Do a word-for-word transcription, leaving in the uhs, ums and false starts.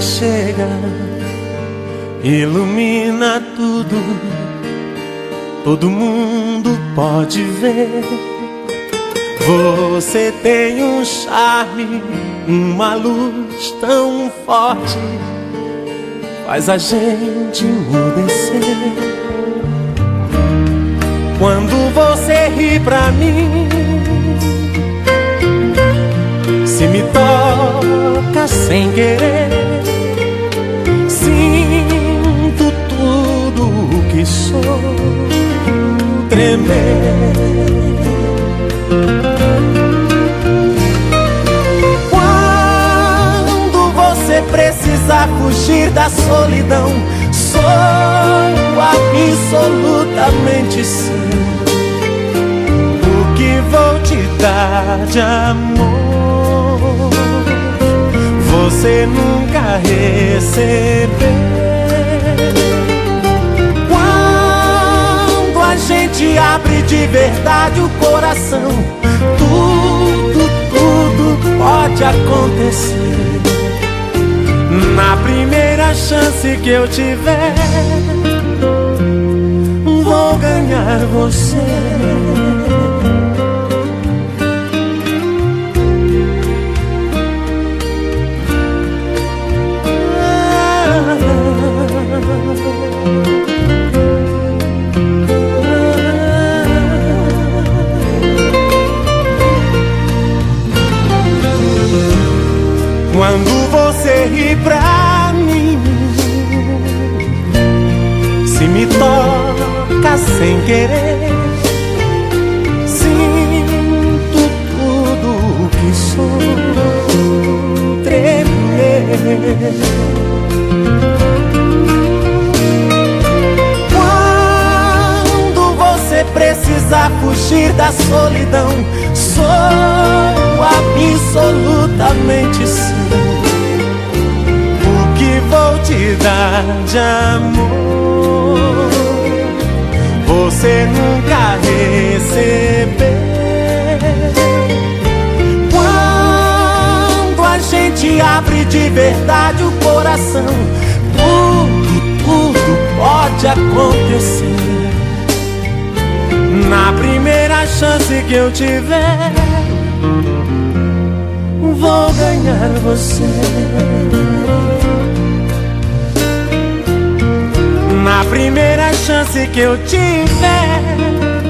chega, ilumina tudo, todo mundo pode ver. Você tem um charme, uma luz tão forte, faz a gente emudecer. Quando você ri pra mim, se me toca sem querer, sinto tudo o que sou tremer. Quando você precisar fugir da solidão, sou absolutamente seu. O que vou te dar de amor, você nunca recebeu. Quando a gente abre de verdade o coração, tudo, tudo pode acontecer. Na primeira chance que eu tiver, vou ganhar você. Quando você ri pra mim, se me toca sem querer, sinto tudo o que sou tremer. Quando você precisar fugir da solidão, sou absolutamente seu. O que vou te dar de amor, você nunca recebeu. Quando a gente abre de verdade o coração, tudo, tudo pode acontecer. Na primeira chance que eu tiver, vou ganhar você. Na primeira chance que eu tiver,